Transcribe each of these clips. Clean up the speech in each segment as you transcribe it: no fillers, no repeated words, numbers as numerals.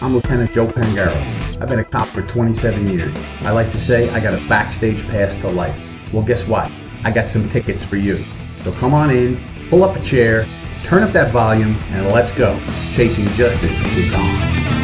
I'm Lieutenant Joe Pangaro. I've been a cop for 27 years. I like to say I got a backstage pass to life. Well, guess what? I got some tickets for you. So come on in, pull up a chair, turn up that volume, and let's go. Chasing Justice is on.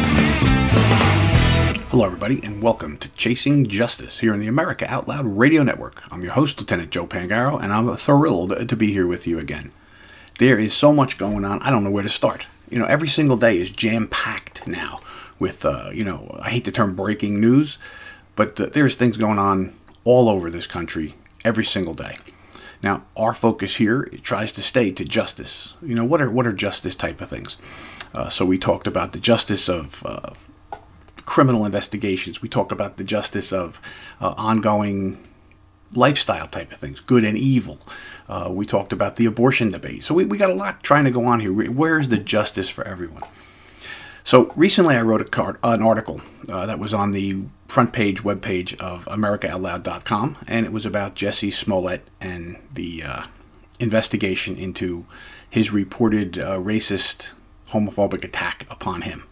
Hello, everybody, and welcome to Chasing Justice here on the America Out Loud Radio Network. I'm your host, Lieutenant Joe Pangaro, and I'm thrilled to be here with you again. There is so much going on, I don't know where to start. Every single day is jam-packed now with, I hate the term breaking news, but there's things going on all over this country every single day. Now, our focus here tries to stay to justice. What are justice type of things? So we talked about the justice of criminal investigations. We talk about the justice of ongoing lifestyle type of things, good and evil. We talked about the abortion debate. So we got a lot trying to go on here. Where's the justice for everyone? So recently I wrote an article that was on the front page webpage of AmericaOutloud.com, and it was about Jussie Smollett and the investigation into his reported racist, homophobic attack upon him.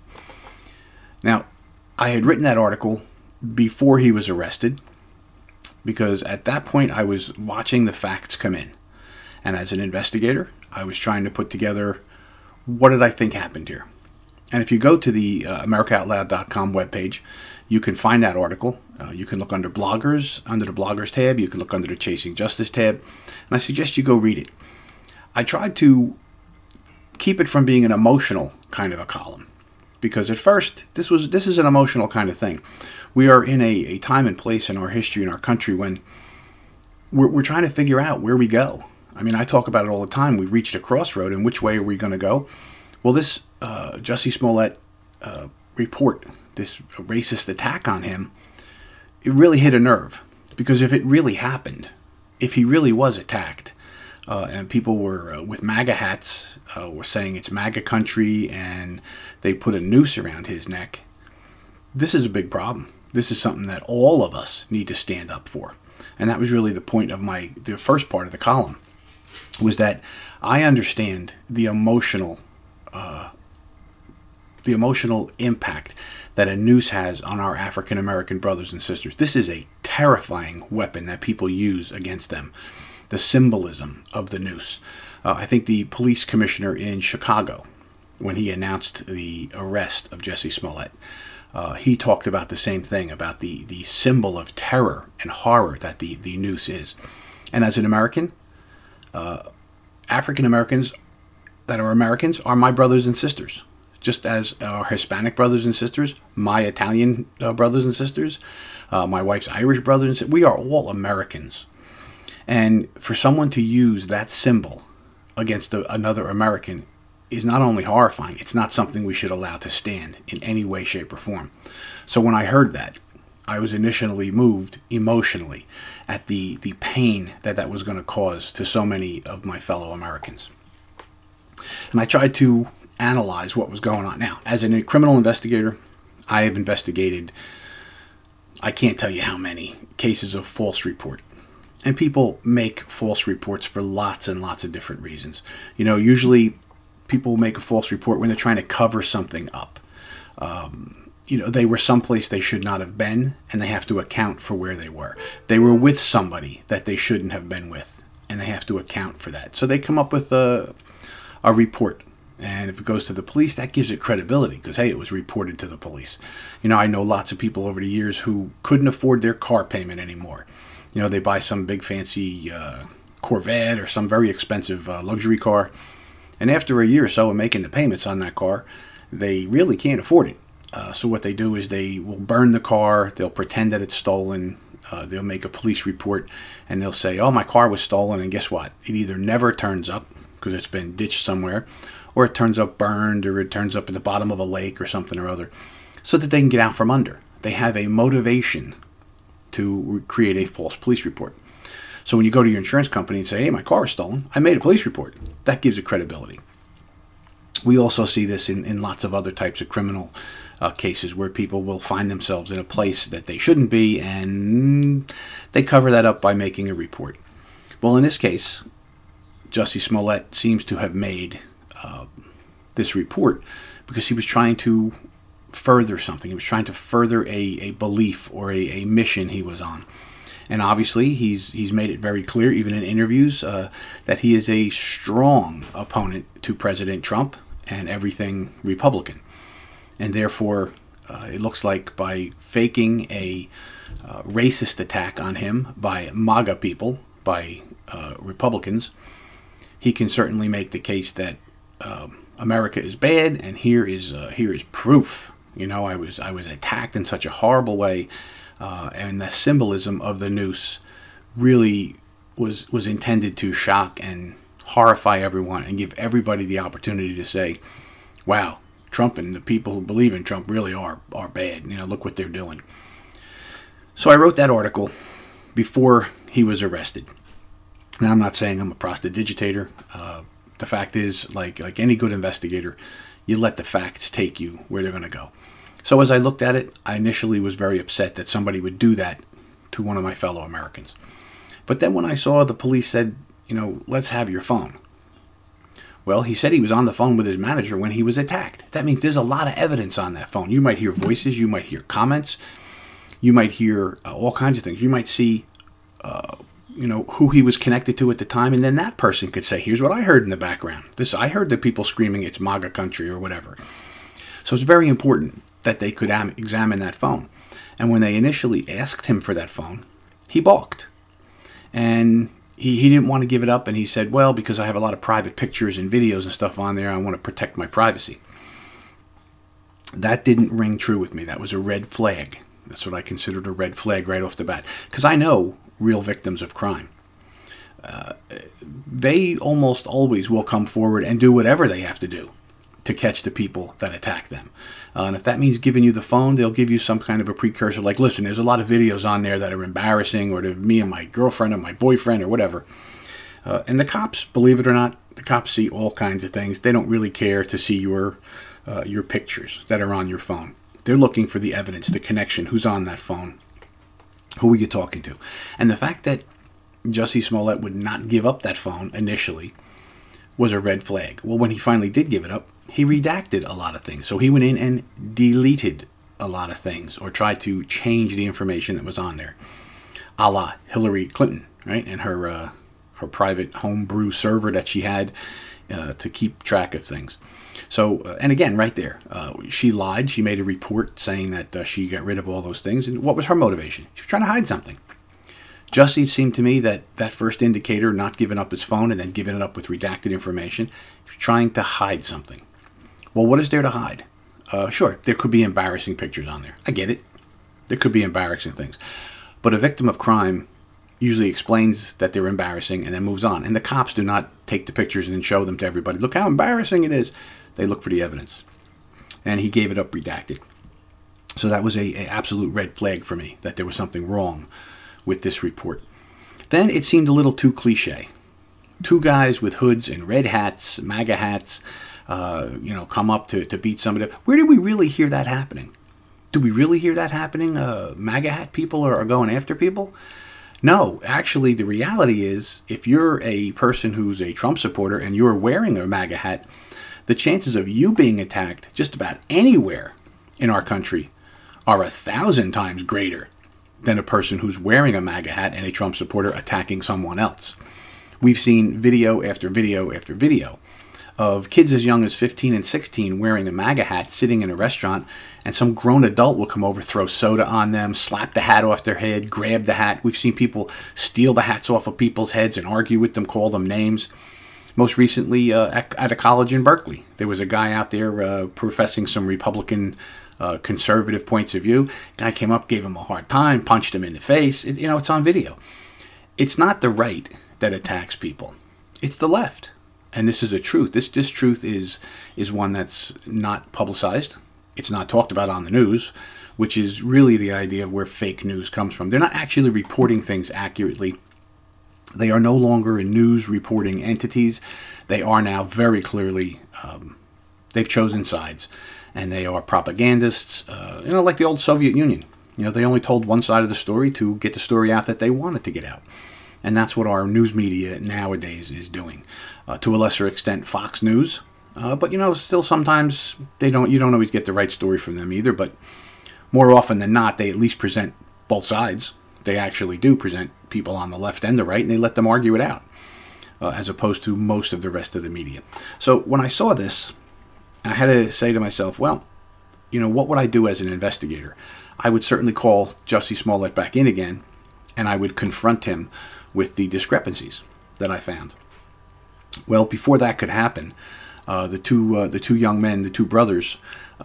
Now, I had written that article before he was arrested, because at that point I was watching the facts come in. And as an investigator, I was trying to put together what did I think happened here. And if you go to the AmericaOutloud.com webpage, you can find that article. You can look under bloggers, under the bloggers tab. You can look under the Chasing Justice tab. And I suggest you go read it. I tried to keep it from being an emotional kind of a column, because at first, this is an emotional kind of thing. We are in a time and place in our history, in our country, when we're trying to figure out where we go. I mean, I talk about it all the time. We've reached a crossroad, and which way are we going to go? Well, this Jussie Smollett report, this racist attack on him, it really hit a nerve. Because if it really happened, if he really was attacked, and people were with MAGA hats, were saying it's MAGA country, and they put a noose around his neck, this is a big problem. This is something that all of us need to stand up for. And that was really the point of the first part of the column, was that I understand the emotional impact that a noose has on our African American brothers and sisters. This is a terrifying weapon that people use against them. The symbolism of the noose. I think the police commissioner in Chicago, when he announced the arrest of Jussie Smollett, he talked about the same thing, about the symbol of terror and horror that the noose is. And as an American, African Americans that are Americans are my brothers and sisters. Just as our Hispanic brothers and sisters, my Italian brothers and sisters, my wife's Irish brothers and sisters, we are all Americans. And for someone to use that symbol against another American is not only horrifying, it's not something we should allow to stand in any way, shape, or form. So when I heard that, I was initially moved emotionally at the pain that was going to cause to so many of my fellow Americans. And I tried to analyze what was going on. Now, as a criminal investigator, I have investigated, I can't tell you how many cases of false report. And people make false reports for lots and lots of different reasons. Usually people make a false report when they're trying to cover something up. They were someplace they should not have been, and they have to account for where they were. They were with somebody that they shouldn't have been with, and they have to account for that. So they come up with a report. And if it goes to the police, that gives it credibility because, hey, it was reported to the police. I know lots of people over the years who couldn't afford their car payment anymore. They buy some big fancy Corvette or some very expensive luxury car. And after a year or so of making the payments on that car, they really can't afford it. So what they do is they will burn the car. They'll pretend that it's stolen. They'll make a police report. And they'll say, oh, my car was stolen. And guess what? It either never turns up because it's been ditched somewhere, or it turns up burned, or it turns up at the bottom of a lake or something or other, so that they can get out from under. They have a motivation to create a false police report. So when you go to your insurance company and say, hey, my car was stolen, I made a police report, that gives it credibility. We also see this in lots of other types of criminal cases where people will find themselves in a place that they shouldn't be, and they cover that up by making a report. Well, in this case, Jussie Smollett seems to have made this report because he was trying to further something. He was trying to further a belief or a mission he was on. And obviously, he's made it very clear, even in interviews, that he is a strong opponent to President Trump and everything Republican. And therefore, it looks like by faking a racist attack on him by MAGA people, by Republicans, he can certainly make the case that America is bad, and here is proof. You know, I was attacked in such a horrible way, and the symbolism of the noose really was intended to shock and horrify everyone and give everybody the opportunity to say, wow, Trump and the people who believe in Trump really are bad. You know, look what they're doing. So I wrote that article before he was arrested. Now, I'm not saying I'm a prestidigitator. The fact is, like any good investigator, you let the facts take you where they're going to go. So as I looked at it, I initially was very upset that somebody would do that to one of my fellow Americans. But then when I saw the police said, you know, let's have your phone. Well, he said he was on the phone with his manager when he was attacked. That means there's a lot of evidence on that phone. You might hear voices, you might hear comments, you might hear all kinds of things. You might see, who he was connected to at the time, and then that person could say, here's what I heard in the background. I heard the people screaming, it's MAGA country or whatever. So it's very important that they could examine that phone. And when they initially asked him for that phone, he balked. And he didn't want to give it up, and he said, well, because I have a lot of private pictures and videos and stuff on there, I want to protect my privacy. That didn't ring true with me. That was a red flag. That's what I considered a red flag right off the bat. Because I know real victims of crime. They almost always will come forward and do whatever they have to do to catch the people that attack them. And if that means giving you the phone, they'll give you some kind of a precursor, like, listen, there's a lot of videos on there that are embarrassing, or to me and my girlfriend or my boyfriend or whatever. And the cops, believe it or not, the cops see all kinds of things. They don't really care to see your pictures that are on your phone. They're looking for the evidence, the connection, who's on that phone, who are you talking to. And the fact that Jussie Smollett would not give up that phone initially was a red flag. Well, when he finally did give it up, he redacted a lot of things. So he went in and deleted a lot of things, or tried to change the information that was on there, a la Hillary Clinton, right? And her private homebrew server that she had to keep track of things. So, and again, right there, she lied. She made a report saying that she got rid of all those things. And what was her motivation? She was trying to hide something. Jussie seemed to me that first indicator, not giving up his phone and then giving it up with redacted information, he was trying to hide something. Well, what is there to hide? Sure, there could be embarrassing pictures on there. I get it. There could be embarrassing things. But a victim of crime usually explains that they're embarrassing and then moves on. And the cops do not take the pictures and then show them to everybody. Look how embarrassing it is. They look for the evidence. And he gave it up redacted. So that was a absolute red flag for me, that there was something wrong with this report. Then it seemed a little too cliche. Two guys with hoods and red hats, MAGA hats, come up to beat somebody up. Where did we really hear that happening? Do we really hear that happening? MAGA hat people are going after people? No, actually the reality is, if you're a person who's a Trump supporter and you're wearing a MAGA hat, the chances of you being attacked just about anywhere in our country are 1,000 times greater than a person who's wearing a MAGA hat and a Trump supporter attacking someone else. We've seen video after video after video of kids as young as 15 and 16 wearing a MAGA hat, sitting in a restaurant, and some grown adult will come over, throw soda on them, slap the hat off their head, grab the hat. We've seen people steal the hats off of people's heads and argue with them, call them names. Most recently, at a college in Berkeley, there was a guy out there professing some Republican conservative points of view. Guy came up, gave him a hard time, punched him in the face. It's on video. It's not the right that attacks people. It's the left. And this is a truth. This truth is one that's not publicized. It's not talked about on the news, which is really the idea of where fake news comes from. They're not actually reporting things accurately. They are no longer news reporting entities. They are now very clearly, they've chosen sides. And they are propagandists, like the old Soviet Union. They only told one side of the story to get the story out that they wanted to get out. And that's what our news media nowadays is doing. To a lesser extent, Fox News, But still sometimes you don't always get the right story from them either. But more often than not, they at least present both sides. They actually do present people on the left and the right, and they let them argue it out, as opposed to most of the rest of the media. So when I saw this, I had to say to myself, well, what would I do as an investigator? I would certainly call Jussie Smollett back in again, and I would confront him with the discrepancies that I found. Well, before that could happen, the two young men, the two brothers,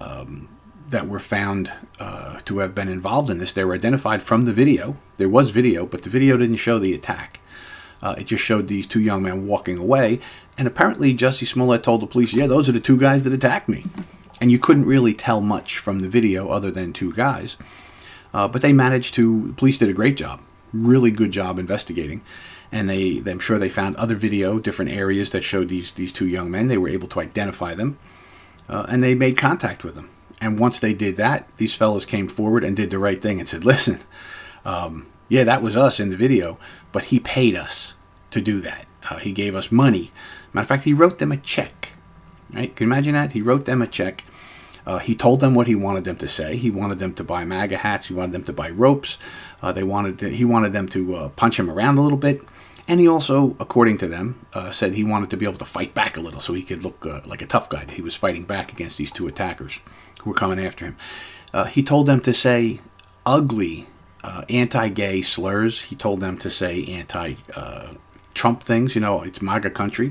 that were found to have been involved in this, they were identified from the video. There was video, but the video didn't show the attack. It just showed these two young men walking away, and apparently Jussie Smollett told the police, yeah, those are the two guys that attacked me. And you couldn't really tell much from the video other than two guys. But they managed to, the police did a great job, really good job investigating. And I'm sure they found other video, different areas that showed these two young men. They were able to identify them, and they made contact with them. And once they did that, these fellas came forward and did the right thing and said, listen, yeah, that was us in the video, but he paid us to do that. He gave us money. Matter of fact, he wrote them a check. Right? Can you imagine that? He wrote them a check. He told them what he wanted them to say. He wanted them to buy MAGA hats. He wanted them to buy ropes. He wanted them to punch him around a little bit. And he also, according to them, said he wanted to be able to fight back a little so he could look like a tough guy, that he was fighting back against these two attackers who were coming after him. He told them to say ugly, anti-gay slurs. He told them to say anti-Trump things. It's MAGA country.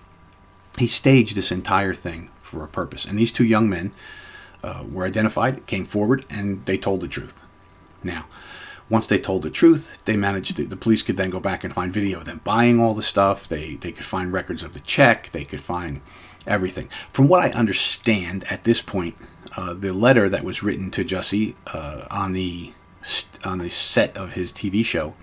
He staged this entire thing for a purpose. And these two young men were identified, came forward, and they told the truth. Now, once they told the truth, they managed the police could then go back and find video of them buying all the stuff. They could find records of the check. They could find everything. From what I understand at this point, the letter that was written to Jussie on the set of his TV show,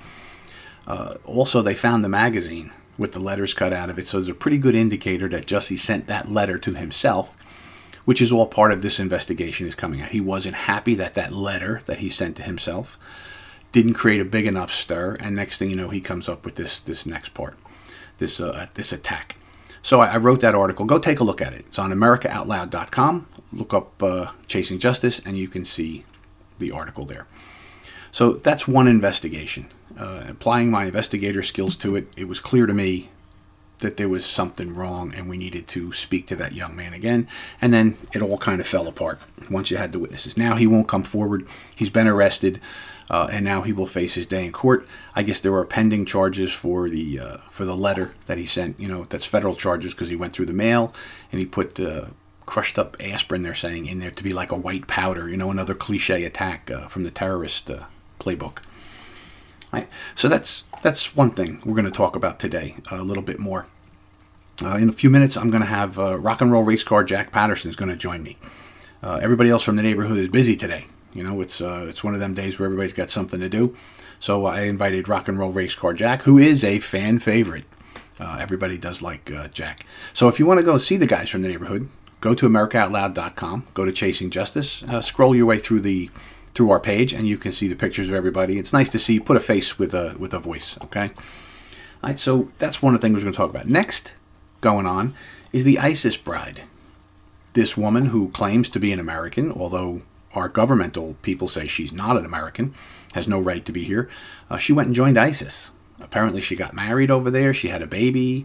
also they found the magazine with the letters cut out of it. So there's a pretty good indicator that Jussie sent that letter to himself, which is all part of this investigation is coming out. He wasn't happy that letter that he sent to himself didn't create a big enough stir, and next thing you know, he comes up with this next part, this attack. So I wrote that article. Go take a look at it. It's on AmericaOutloud.com. Look up Chasing Justice, and you can see the article there. So that's one investigation. Applying my investigator skills to it, it was clear to me that there was something wrong and we needed to speak to that young man again. And then it all kind of fell apart once you had the witnesses. Now he won't come forward. He's been arrested, and now he will face his day in court. I guess there are pending charges for the letter that he sent. That's federal charges because he went through the mail and he put crushed up aspirin, they're saying, in there to be like a white powder. Another cliche attack from the terrorist playbook. Right. So that's one thing we're going to talk about today a little bit more. In a few minutes, I'm going to have rock and roll race car Jack Patterson is going to join me. Everybody else from the neighborhood is busy today. It's one of them days where everybody's got something to do. So I invited rock and roll race car Jack, who is a fan favorite. Everybody does like Jack. So if you want to go see the guys from the neighborhood, go to AmericaOutloud.com. Go to Chasing Justice. Scroll your way through our page, and you can see the pictures of everybody. It's nice to see, put a face with a voice, okay? All right, so that's one of the things we're going to talk about. Next, going on, is the ISIS bride. This woman who claims to be an American, although our governmental people say she's not an American, has no right to be here. She went and joined ISIS. Apparently she got married over there. She had a baby.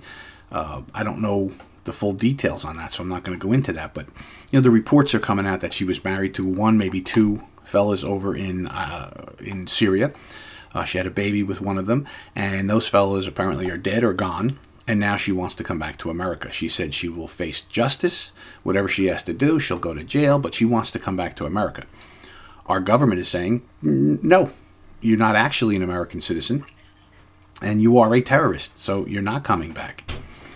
I don't know the full details on that, so I'm not going to go into that. But, the reports are coming out that she was married to one, maybe two fellas over in Syria. She had a baby with one of them, and those fellas apparently are dead or gone, and now she wants to come back to America. She said she will face justice, whatever she has to do, she'll go to jail, but she wants to come back to America. Our government is saying, no, you're not actually an American citizen, and you are a terrorist, so you're not coming back.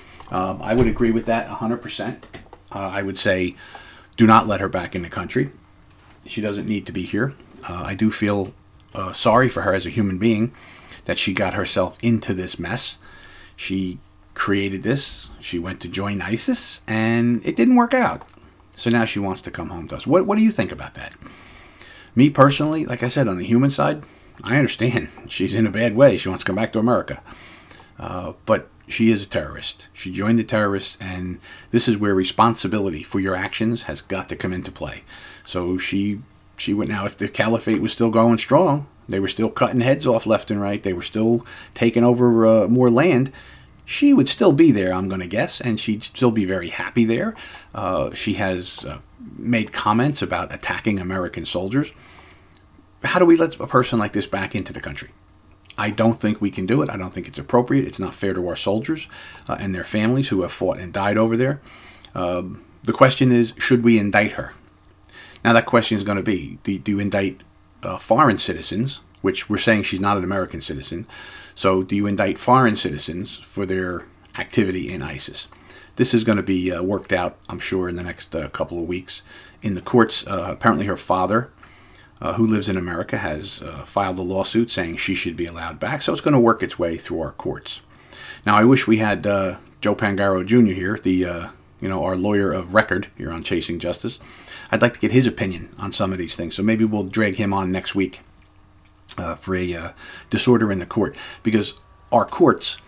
I would agree with that 100%. I would say, do not let her back in the country. She doesn't need to be here. I do feel sorry for her as a human being that she got herself into this mess. She created this. She went to join ISIS, and it didn't work out. So now she wants to come home to us. What do you think about that? Me personally, like I said, on the human side, I understand. She's in a bad way. She wants to come back to America. But she is a terrorist. She joined the terrorists, and this is where responsibility for your actions has got to come into play. So she went. Now, if the caliphate was still going strong, they were still cutting heads off left and right, they were still taking over more land, she would still be there, I'm going to guess, and she'd still be very happy there. She has made comments about attacking American soldiers. How do we let a person like this back into the country? I don't think we can do it. I don't think it's appropriate. It's not fair to our soldiers and their families who have fought and died over there. The question is, should we indict her? Now, that question is going to be, do you indict foreign citizens, which we're saying she's not an American citizen. So do you indict foreign citizens for their activity in ISIS? This is going to be worked out, I'm sure, in the next couple of weeks in the courts. Apparently her father, who lives in America, has filed a lawsuit saying she should be allowed back. So it's going to work its way through our courts. Now, I wish we had Joe Pangaro Jr. here, our lawyer of record here on Chasing Justice. I'd like to get his opinion on some of these things. So maybe we'll drag him on next week for a disorder in the court, because our courts,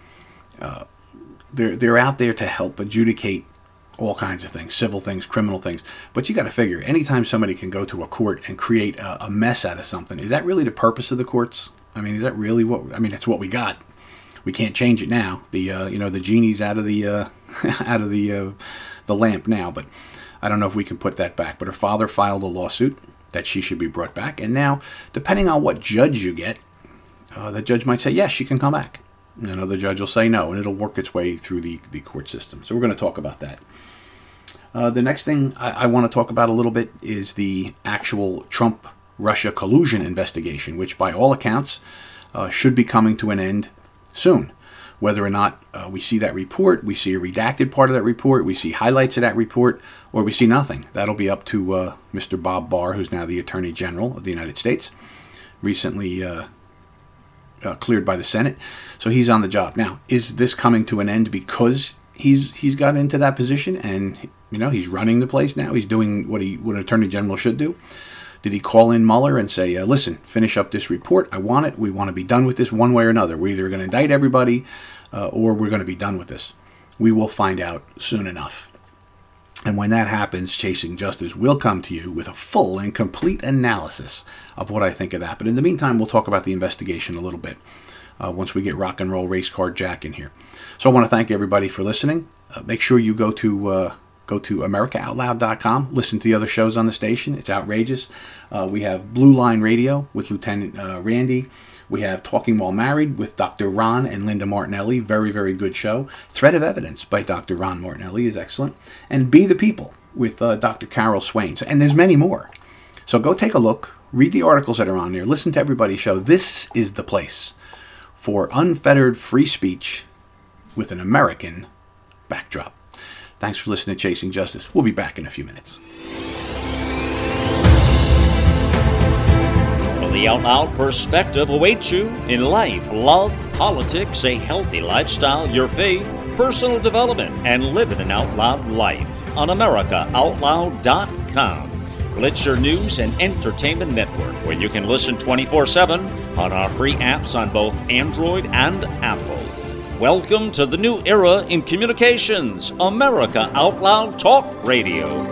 they're out there to help adjudicate all kinds of things, civil things, criminal things. But you got to figure, anytime somebody can go to a court and create a mess out of something, is that really the purpose of the courts? I mean, is that really that's what we got. We can't change it now. The genie's out of the the lamp now, but I don't know if we can put that back. But her father filed a lawsuit that she should be brought back, and now, depending on what judge you get, the judge might say yes, she can come back. And another judge will say no, and it'll work its way through the court system. So we're going to talk about that. The next thing I want to talk about a little bit is the actual Trump-Russia collusion investigation, which by all accounts should be coming to an end soon. Whether or not we see that report, we see a redacted part of that report, we see highlights of that report, or we see nothing. That'll be up to Mr. Bob Barr, who's now the Attorney General of the United States, recently cleared by the Senate. So he's on the job. Now, is this coming to an end because he's got into that position and he's running the place now? He's doing what an Attorney General should do? Did he call in Mueller and say, listen, finish up this report. I want it. We want to be done with this one way or another. We're either going to indict everybody or we're going to be done with this. We will find out soon enough. And when that happens, Chasing Justice will come to you with a full and complete analysis of what I think of that. But in the meantime, we'll talk about the investigation a little bit once we get Rock and Roll Race Car Jack in here. So I want to thank everybody for listening. Make sure you go to AmericaOutloud.com. Listen to the other shows on the station. It's outrageous. We have Blue Line Radio with Lieutenant Randy. We have Talking While Married with Dr. Ron and Linda Martinelli. Very, very good show. Thread of Evidence by Dr. Ron Martinelli is excellent. And Be the People with Dr. Carol Swain. And there's many more. So go take a look. Read the articles that are on there. Listen to everybody's show. This is the place for unfettered free speech with an American backdrop. Thanks for listening to Chasing Justice. We'll be back in a few minutes. The Out Loud perspective awaits you in life, love, politics, a healthy lifestyle, your faith, personal development, and living an out loud life on AmericaOutloud.com. It's your news and entertainment network where you can listen 24/7 on our free apps on both Android and Apple. Welcome to the new era in communications, America Out Loud Talk Radio.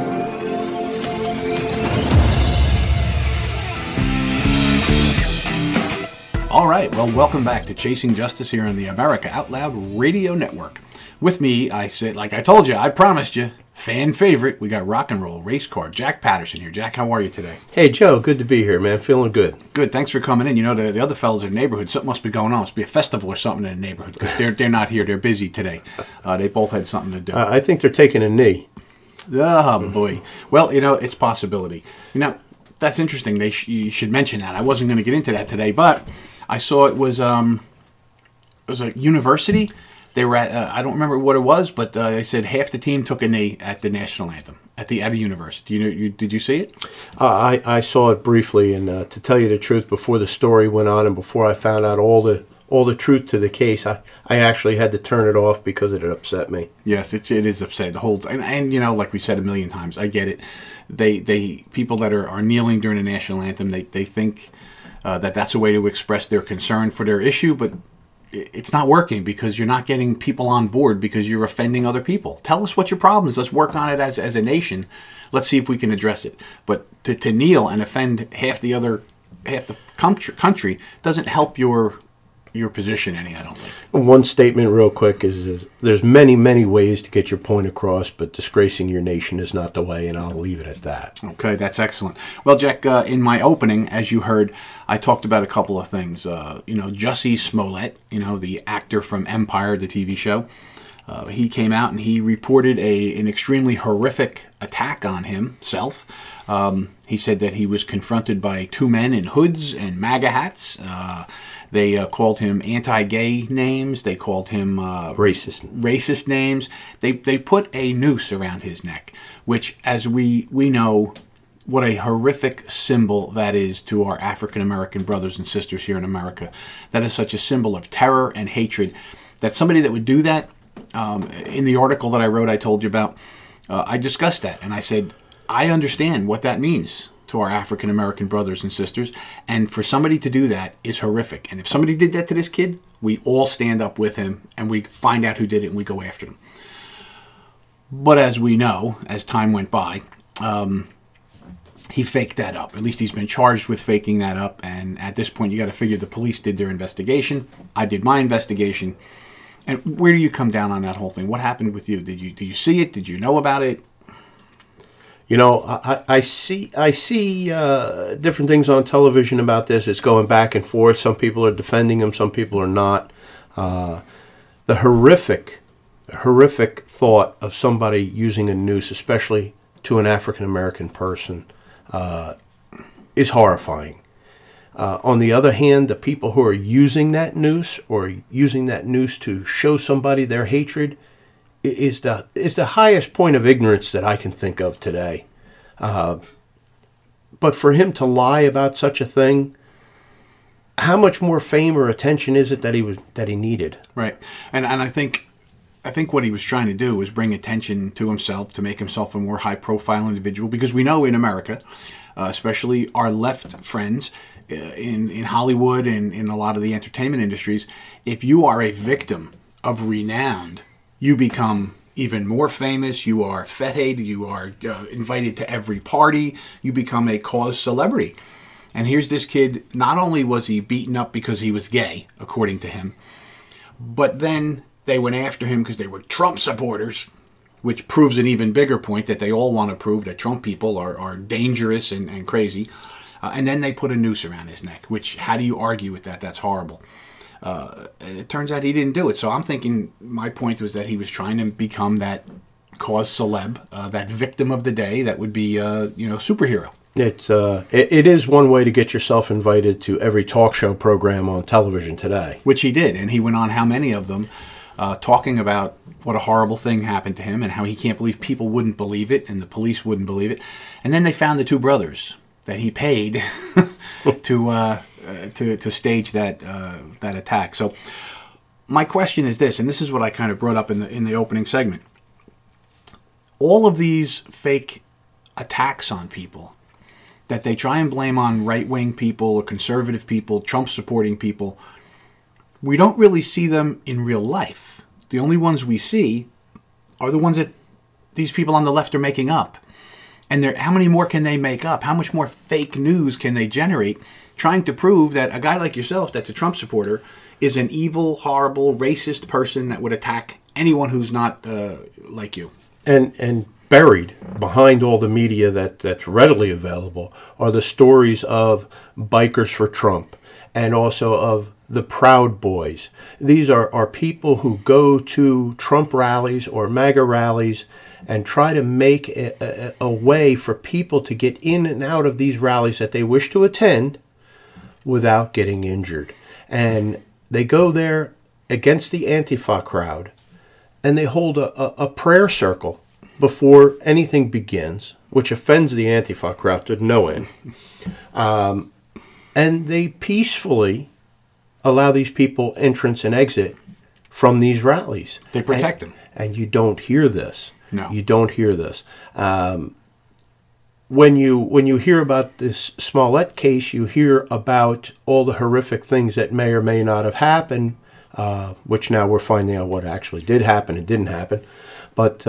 All right, well, welcome back to Chasing Justice here on the America Out Loud Radio Network. With me, I said, like I told you, I promised you, fan favorite, we got Rock and Roll Race Car Jack Patterson here. Jack, how are you today? Hey, Joe, good to be here, man. Feeling good. Good, thanks for coming in. The other fellas in the neighborhood, something must be going on. Must be a festival or something in the neighborhood, because they're not here. They're busy today. They both had something to do. I think they're taking a knee. Oh, boy. Well, it's a possibility. That's interesting. You should mention that. I wasn't going to get into that today, but I saw it was a university. They were at, I don't remember what it was, but they said half the team took a knee at the national anthem at a university. Did you see it? I saw it briefly, and to tell you the truth, before the story went on and before I found out all the truth to the case, I actually had to turn it off because it had upset me. Yes, it is upset. The whole and like we said a million times, I get it. They people that are kneeling during the national anthem, they think that's a way to express their concern for their issue, but it's not working because you're not getting people on board because you're offending other people. Tell us what your problem is. Let's work on it as a nation. Let's see if we can address it. But to kneel and offend half the country doesn't help your position any, I don't think. One statement real quick is there's many, many ways to get your point across, but disgracing your nation is not the way, and I'll leave it at that. Okay, that's excellent. Well, Jack, in my opening, as you heard, I talked about a couple of things. Jussie Smollett, the actor from Empire, the TV show, he came out and he reported an extremely horrific attack on himself. He said that he was confronted by two men in hoods and MAGA hats. They called him anti-gay names. They called him racist names. They put a noose around his neck, which, as we know, what a horrific symbol that is to our African-American brothers and sisters here in America. That is such a symbol of terror and hatred that somebody that would do that, in the article that I wrote, I told you about, I discussed that. And I said, I understand what that means to our African-American brothers and sisters, and for somebody to do that is horrific. And if somebody did that to this kid, we all stand up with him, and we find out who did it, and we go after them. But as we know, as time went by, he faked that up. At least he's been charged with faking that up, and at this point, you got to figure the police did their investigation. I did my investigation. And where do you come down on that whole thing? What happened with you? Did you see it? Did you know about it? I see different things on television about this. It's going back and forth. Some people are defending him. Some people are not. The horrific thought of somebody using a noose, especially to an African-American person, is horrifying. On the other hand, the people who are using that noose or using that noose to show somebody their hatred is the highest point of ignorance that I can think of today. But for him to lie about such a thing, how much more fame or attention is it that he needed? Right, and I think what he was trying to do was bring attention to himself, to make himself a more high-profile individual, because we know in America, especially our left friends in Hollywood and in a lot of the entertainment industries, if you are a victim of renown, you become even more famous. You are feted. You are invited to every party. You become a cause celebrity. And here's this kid, not only was he beaten up because he was gay, according to him, but then they went after him because they were Trump supporters, which proves an even bigger point that they all want to prove that Trump people are dangerous and crazy. And then they put a noose around his neck, which, how do you argue with that? That's horrible. It turns out he didn't do it. So I'm thinking my point was that he was trying to become that cause celeb, that victim of the day that would be, superhero. It is one way to get yourself invited to every talk show program on television today. Which he did. And he went on how many of them, talking about what a horrible thing happened to him and how he can't believe people wouldn't believe it and the police wouldn't believe it. And then they found the two brothers that he paid to stage that attack. So my question is this, and this is what I kind of brought up in the opening segment. All of these fake attacks on people that they try and blame on right-wing people or conservative people, Trump-supporting people, we don't really see them in real life. The only ones we see are the ones that these people on the left are making up. And how many more can they make up? How much more fake news can they generate trying to prove that a guy like yourself that's a Trump supporter is an evil, horrible, racist person that would attack anyone who's not like you? And buried behind all the media that's readily available are the stories of Bikers for Trump and also of the Proud Boys. These are people who go to Trump rallies or MAGA rallies and try to make a way for people to get in and out of these rallies that they wish to attend without getting injured. And they go there against the Antifa crowd, and they hold a prayer circle before anything begins, which offends the Antifa crowd to no end. And they peacefully allow these people entrance and exit from these rallies. They protect them. And you don't hear this. No. You don't hear this. When you hear about this Smollett case, you hear about all the horrific things that may or may not have happened. which now we're finding out what actually did happen and didn't happen. But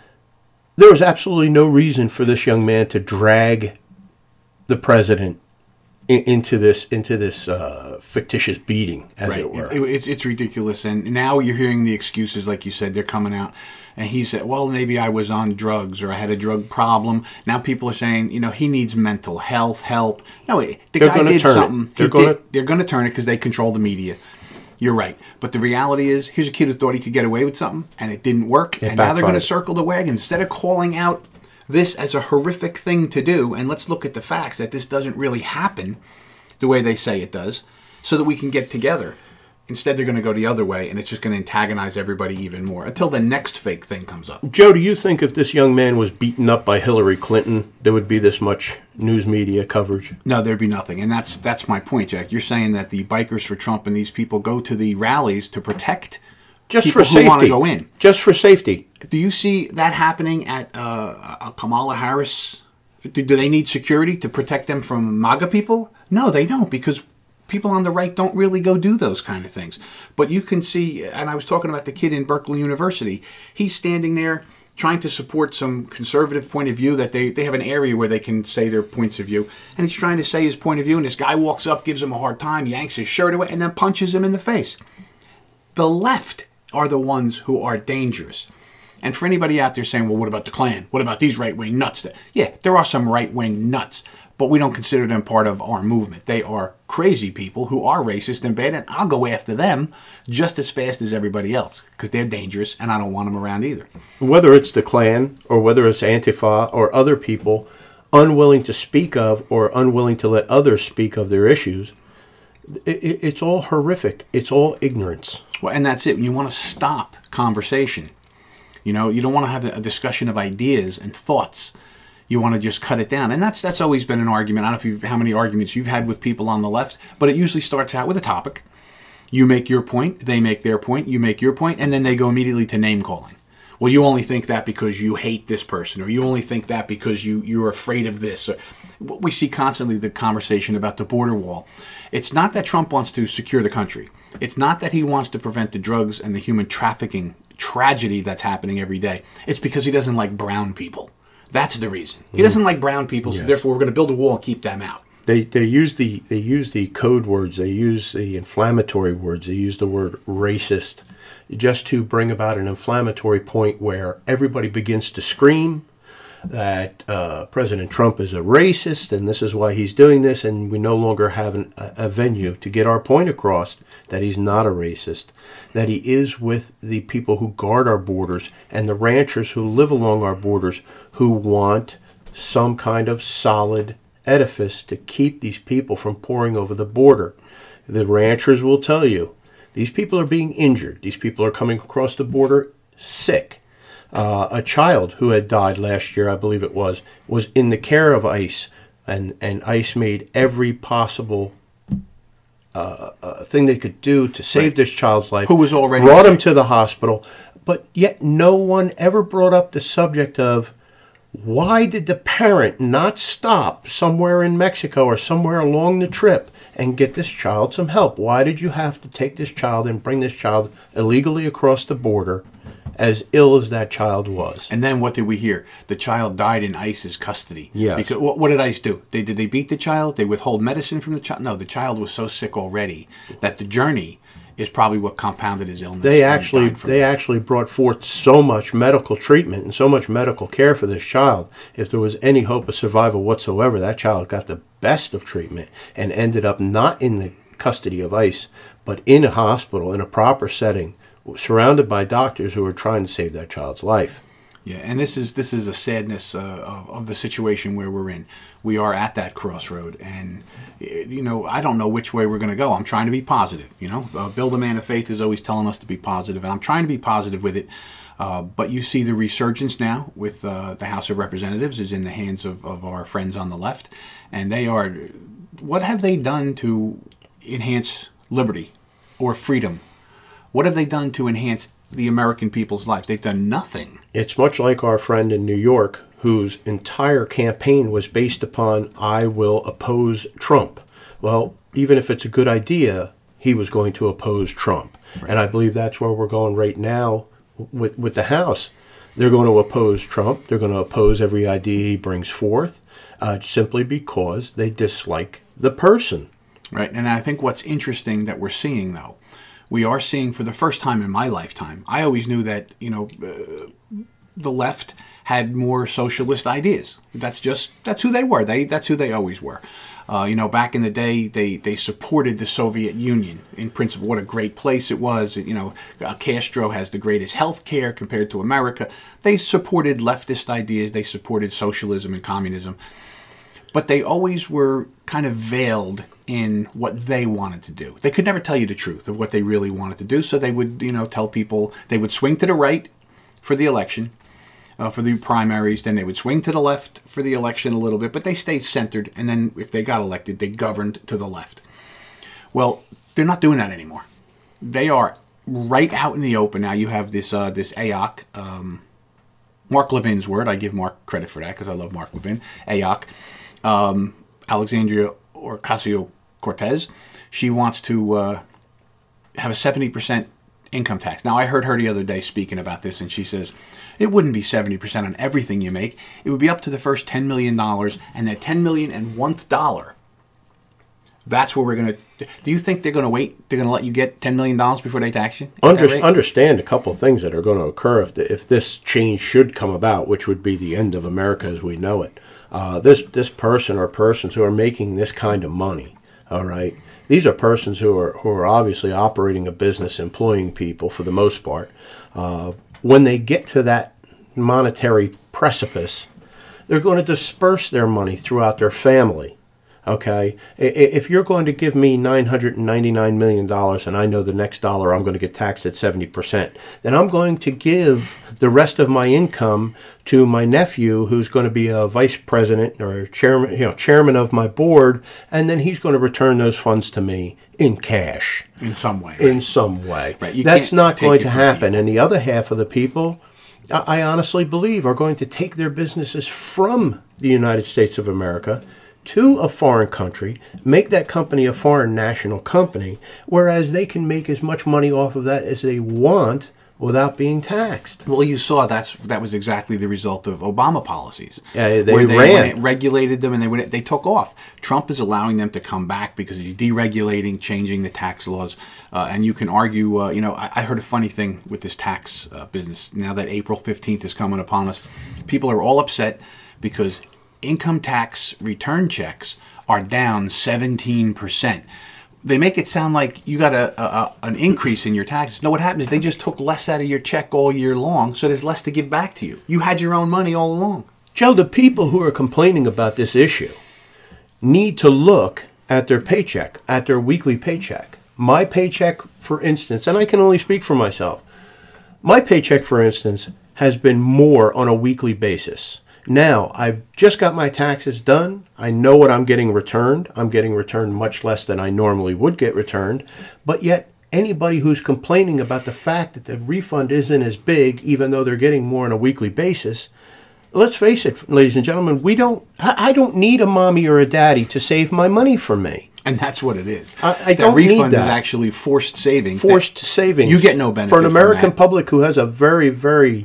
there was absolutely no reason for this young man to drag the president into this fictitious beating, as it were. It's ridiculous. And now you're hearing the excuses, like you said, they're coming out. And he said, well, maybe I was on drugs or I had a drug problem. Now people are saying, he needs mental health help. No, the guy did something. They're going to turn it because they control the media. You're right. But the reality is, here's a kid who thought he could get away with something, and it didn't work. And now they're going to circle the wagon. Instead of calling out this as a horrific thing to do, and let's look at the facts that this doesn't really happen the way they say it does, so that we can get together. Instead, they're going to go the other way, and it's just going to antagonize everybody even more until the next fake thing comes up. Joe, do you think if this young man was beaten up by Hillary Clinton, there would be this much news media coverage? No, there'd be nothing. And that's my point, Jack. You're saying that the Bikers for Trump and these people go to the rallies to protect people who want to go in. Just for safety. Do you see that happening at Kamala Harris? Do they need security to protect them from MAGA people? No, they don't, because people on the right don't really go do those kind of things. But you can see, and I was talking about the kid in Berkeley University, he's standing there trying to support some conservative point of view, that they have an area where they can say their points of view, and he's trying to say his point of view, and this guy walks up, gives him a hard time, yanks his shirt away, and then punches him in the face. The left are the ones who are dangerous. And for anybody out there saying, well, what about the Klan? What about these right-wing nuts? Yeah, there are some right-wing nuts, but we don't consider them part of our movement. They are crazy people who are racist and bad, and I'll go after them just as fast as everybody else because they're dangerous, and I don't want them around either. Whether it's the Klan or whether it's Antifa or other people unwilling to speak of or unwilling to let others speak of their issues, it's all horrific. It's all ignorance. Well, and that's it. You want to stop conversation. You don't want to have a discussion of ideas and thoughts. You want to just cut it down. And that's always been an argument. I don't know how many arguments you've had with people on the left, but it usually starts out with a topic. You make your point, they make their point, you make your point, and then they go immediately to name calling. Well, you only think that because you hate this person, or you only think that because you're afraid of this. We see constantly the conversation about the border wall. It's not that Trump wants to secure the country. It's not that he wants to prevent the drugs and the human trafficking tragedy that's happening every day. It's because he doesn't like brown people. That's the reason. He doesn't like brown people, so therefore we're going to build a wall and keep them out. They use the code words. They use the inflammatory words. They use the word racist just to bring about an inflammatory point where everybody begins to scream that President Trump is a racist and this is why he's doing this, and we no longer have a venue to get our point across that he's not a racist, that he is with the people who guard our borders and the ranchers who live along our borders who want some kind of solid edifice to keep these people from pouring over the border. The ranchers will tell you, these people are being injured. These people are coming across the border sick. A child who had died last year, I believe it was in the care of ICE, and ICE made every possible thing they could do to save this child's life. Who was already brought sick. him to the hospital, but yet no one ever brought up the subject of why did the parent not stop somewhere in Mexico or somewhere along the trip and get this child some help? Why did you have to take this child and bring this child illegally across the border, as ill as that child was? And then what did we hear? The child died in ICE's custody. Yes. Because what did ICE do? Did they beat the child? They withhold medicine from the child? No, the child was so sick already that the journey is probably what compounded his illness. They actually brought forth so much medical treatment and so much medical care for this child. If there was any hope of survival whatsoever, that child got the best of treatment and ended up not in the custody of ICE, but in a hospital, in a proper setting, surrounded by doctors who are trying to save that child's life. Yeah, and this is a sadness of the situation where we're in. We are at that crossroad, and I don't know which way we're going to go. I'm trying to be positive. Bill, the man of faith, is always telling us to be positive, and I'm trying to be positive with it. But you see the resurgence now with the House of Representatives is in the hands of our friends on the left, and they are. What have they done to enhance liberty or freedom? What have they done to enhance the American people's life? They've done nothing. It's much like our friend in New York, whose entire campaign was based upon, I will oppose Trump. Well, even if it's a good idea, he was going to oppose Trump. Right. And I believe that's where we're going right now with the House. They're going to oppose Trump. They're going to oppose every idea he brings forth simply because they dislike the person. Right. And I think what's interesting that we're seeing, though, we are seeing for the first time in my lifetime, I always knew that, the left had more socialist ideas. That's who they were. That's who they always were. Back in the day, they supported the Soviet Union in principle. What a great place it was. Castro has the greatest health care compared to America. They supported leftist ideas. They supported socialism and communism. But they always were kind of veiled in what they wanted to do. They could never tell you the truth of what they really wanted to do. So they would, tell people, they would swing to the right for the election, for the primaries, then they would swing to the left for the election a little bit, but they stayed centered, and then if they got elected, they governed to the left. Well, they're not doing that anymore. They are right out in the open now. You have this AOC, Mark Levin's word. I give Mark credit for that because I love Mark Levin. AOC, Alexandria Ocasio-Cortez. She wants to have a 70% income tax. Now, I heard her the other day speaking about this, and she says it wouldn't be 70% on everything you make. It would be up to the first $10 million, and that $10 million and $1, that's where we're going to... Do you think they're going to wait? They're going to let you get $10 million before they tax you? Understand a couple of things that are going to occur if this change should come about, which would be the end of America as we know it. This person or persons who are making this kind of money, all right, these are persons who are obviously operating a business, employing people for the most part. When they get to that monetary precipice, they're going to disperse their money throughout their family. Okay, if you're going to give me $999 million and I know the next dollar I'm going to get taxed at 70%, then I'm going to give the rest of my income to my nephew, who's going to be a vice president or chairman of my board, and then he's going to return those funds to me in cash. In some way. In some way. Right. That's not going to happen. And the other half of the people, I honestly believe, are going to take their businesses from the United States of America to a foreign country, make that company a foreign national company, whereas they can make as much money off of that as they want without being taxed. Well, you saw that was exactly the result of Obama policies. They ran. Regulated them, and they took off. Trump is allowing them to come back because he's deregulating, changing the tax laws. And you can argue, I heard a funny thing with this tax business. Now that April 15th is coming upon us, people are all upset because income tax return checks are down 17%. They make it sound like you got an increase in your taxes. No, what happened is they just took less out of your check all year long, so there's less to give back to you. You had your own money all along. Joe, the people who are complaining about this issue need to look at their paycheck, at their weekly paycheck. My paycheck, for instance, and I can only speak for myself, my paycheck, for instance, has been more on a weekly basis. Now, I've just got my taxes done. I know what I'm getting returned. I'm getting returned much less than I normally would get returned. But yet, anybody who's complaining about the fact that the refund isn't as big, even though they're getting more on a weekly basis, let's face it, ladies and gentlemen, I don't need a mommy or a daddy to save my money for me. And that's what it is. I don't need that. Refund is actually forced savings. Forced savings. You get no benefit for an American from that. public who has a very, very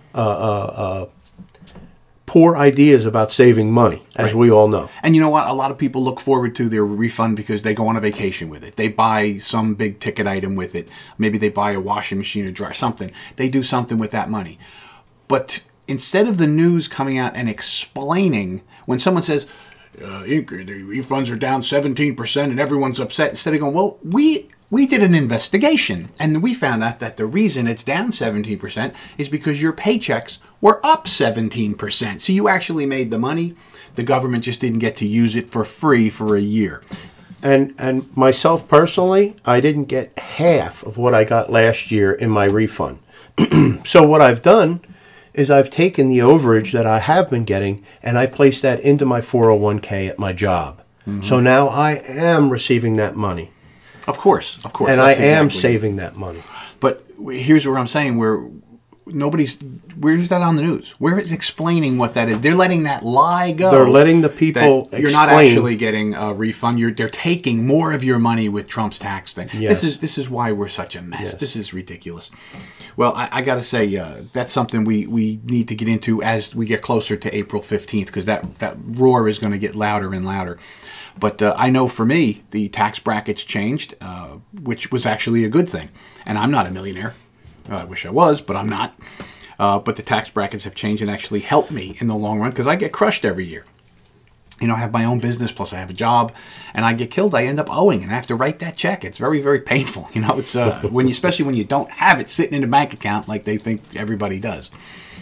poor ideas about saving money, as we all know. And you know what? A lot of people look forward to their refund because they go on a vacation with it. They buy some big ticket item with it. Maybe they buy a washing machine or dryer, something. They do something with that money. But instead of the news coming out and explaining, when someone says, the refunds are down 17% and everyone's upset, instead of going, well, we did an investigation and we found out that the reason it's down 17% is because your paychecks were up 17%. So you actually made the money. The government just didn't get to use it for free for a year. And myself personally, I didn't get half of what I got last year in my refund. So what I've done is I've taken the overage that I have been getting and I placed that into my 401k at my job. Mm-hmm. So now I am receiving that money. Of course. And I am saving that money. But here's where I'm saying where's that on the news? Where is explaining what that is? They're letting that lie go. They're letting the people explain. You're not actually getting a refund. They're taking more of your money with Trump's tax thing. Yes. This is why we're such a mess. Yes. This is ridiculous. Well, I got to say, that's something we need to get into as we get closer to April 15th, because that roar is going to get louder and louder. But I know for me, the tax brackets changed, which was actually a good thing. And I'm not a millionaire. I wish I was, but I'm not. But the tax brackets have changed and actually helped me in the long run, because I get crushed every year. You know, I have my own business, plus I have a job, and I get killed, I end up owing, and I have to write that check. It's very, very painful. You know, it's especially when you don't have it sitting in a bank account like they think everybody does.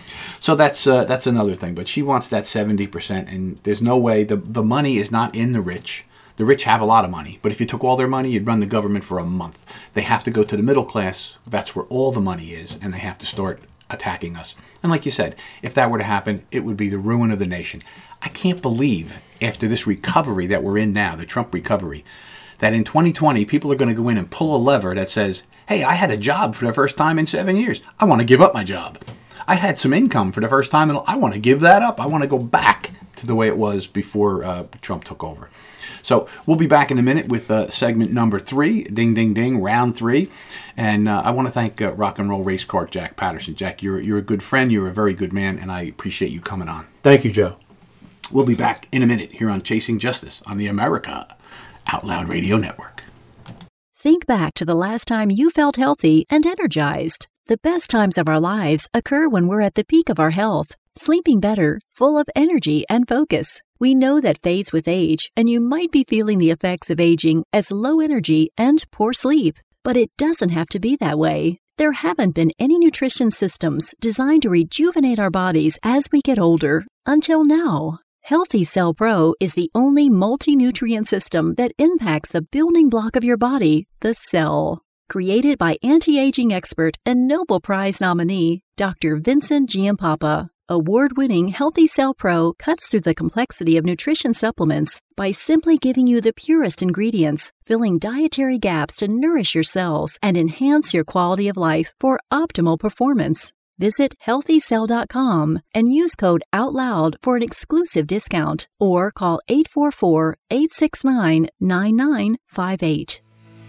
So that's another thing. But she wants that 70%, and there's no way. The money is not in the rich. The rich have a lot of money, but if you took all their money, you'd run the government for a month. They have to go to the middle class. That's where all the money is, and they have to start attacking us. And like you said, if that were to happen, it would be the ruin of the nation. I can't believe, after this recovery that we're in now, the Trump recovery, that in 2020, people are going to go in and pull a lever that says, hey, I had a job for the first time in 7 years. I want to give up my job. I had some income for the first time, and I want to give that up. I want to go back to the way it was before Trump took over. So we'll be back in a minute with segment number 3, ding, ding, ding, round 3. And I want to thank rock and roll race car Jack Patterson. Jack, you're a good friend. You're a very good man, and I appreciate you coming on. Thank you, Joe. We'll be back in a minute here on Chasing Justice on the America Out Loud Radio Network. Think back to the last time you felt healthy and energized. The best times of our lives occur when we're at the peak of our health, sleeping better, full of energy and focus. We know that fades with age, and you might be feeling the effects of aging as low energy and poor sleep. But it doesn't have to be that way. There haven't been any nutrition systems designed to rejuvenate our bodies as we get older until now. Healthy Cell Pro is the only multi-nutrient system that impacts the building block of your body, the cell. Created by anti-aging expert and Nobel Prize nominee, Dr. Vincent Giampapa, award-winning Healthy Cell Pro cuts through the complexity of nutrition supplements by simply giving you the purest ingredients, filling dietary gaps to nourish your cells and enhance your quality of life for optimal performance. Visit HealthyCell.com and use code OUTLOUD for an exclusive discount, or call 844-869-9958.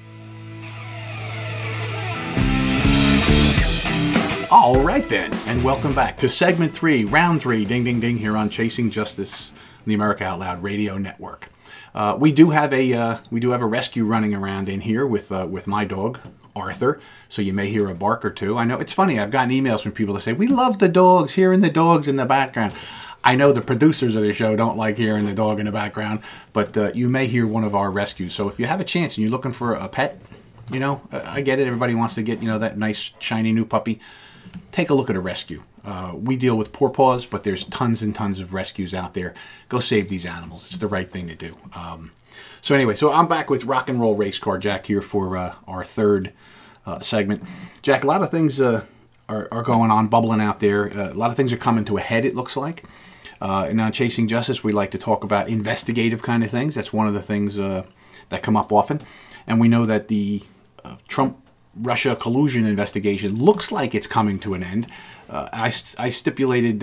All right then, and welcome back to segment 3, round 3, ding, ding, ding, here on Chasing Justice, the America Out Loud Radio Network. We do have a rescue running around in here with my dog Arthur, so you may hear a bark or two. I know it's funny. I've gotten emails from people that say we love the dogs, hearing the dogs in the background. I know the producers of the show don't like hearing the dog in the background, but you may hear one of our rescues. So if you have a chance and you're looking for a pet, you know, I get it. Everybody wants to get, you know, that nice shiny new puppy. Take a look at a rescue. We deal with Poor Paws, but there's tons and tons of rescues out there. Go save these animals. It's the right thing to do. So anyway, so I'm back with Rock and Roll Race Car Jack here for our third segment. Jack, a lot of things are going on, bubbling out there. A lot of things are coming to a head, it looks like. And on Chasing Justice, we like to talk about investigative kind of things. That's one of the things that come up often. And we know that the Trump-Russia collusion investigation looks like it's coming to an end. I speculated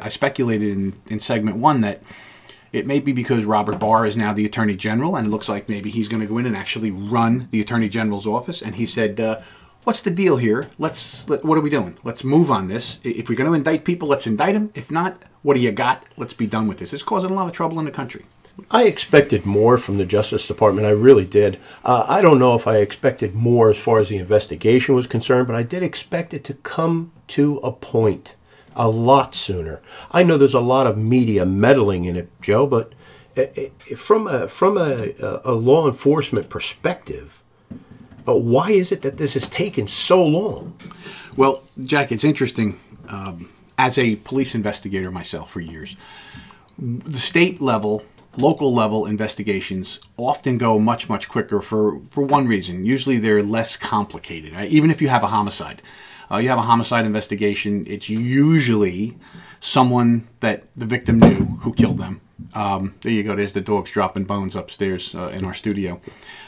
in segment 1 that it may be because Robert Barr is now the Attorney General, and it looks like maybe he's going to go in and actually run the Attorney General's office. And he said, what's the deal here? What are we doing? Let's move on this. If we're going to indict people, let's indict them. If not, what do you got? Let's be done with this. It's causing a lot of trouble in the country. I expected more from the Justice Department. I really did. I don't know if I expected more as far as the investigation was concerned, but I did expect it to come to a point a lot sooner. I know there's a lot of media meddling in it, Joe, but from a law enforcement perspective, why is it that this has taken so long? Well, Jack, it's interesting. As a police investigator myself for years, the state level, local level investigations often go much, much quicker for one reason. Usually they're less complicated, right? Even if you have a homicide. You have a homicide investigation, it's usually someone that the victim knew who killed them, There you go. There's the dogs dropping bones upstairs in our studio.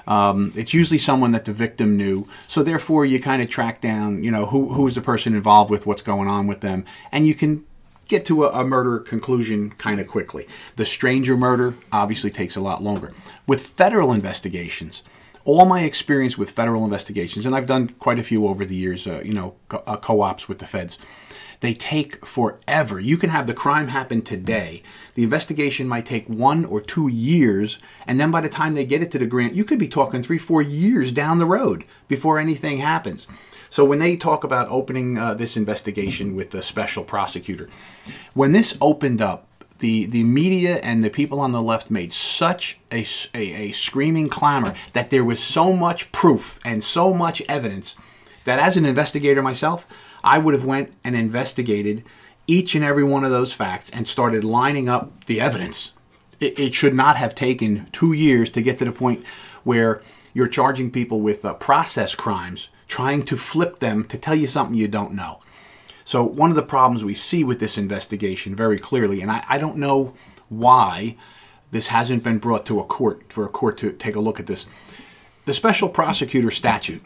It's usually someone that the victim knew. So therefore, you kind of track down, who's the person involved with what's going on with them. And you can get to a murder conclusion kind of quickly. The stranger murder obviously takes a lot longer. With federal investigations, all my experience with federal investigations, and I've done quite a few over the years, co-ops with the feds, they take forever. You can have the crime happen today. The investigation might take 1 or 2 years, and then by the time they get it to the grant, you could be talking 3-4 years down the road before anything happens. So when they talk about opening this investigation with the special prosecutor, when this opened up, the media and the people on the left made such a screaming clamor that there was so much proof and so much evidence that as an investigator myself, I would have went and investigated each and every one of those facts and started lining up the evidence. It should not have taken 2 years to get to the point where you're charging people with process crimes, trying to flip them to tell you something you don't know. So one of the problems we see with this investigation very clearly, and I don't know why this hasn't been brought to a court for a court to take a look at this. The special prosecutor statute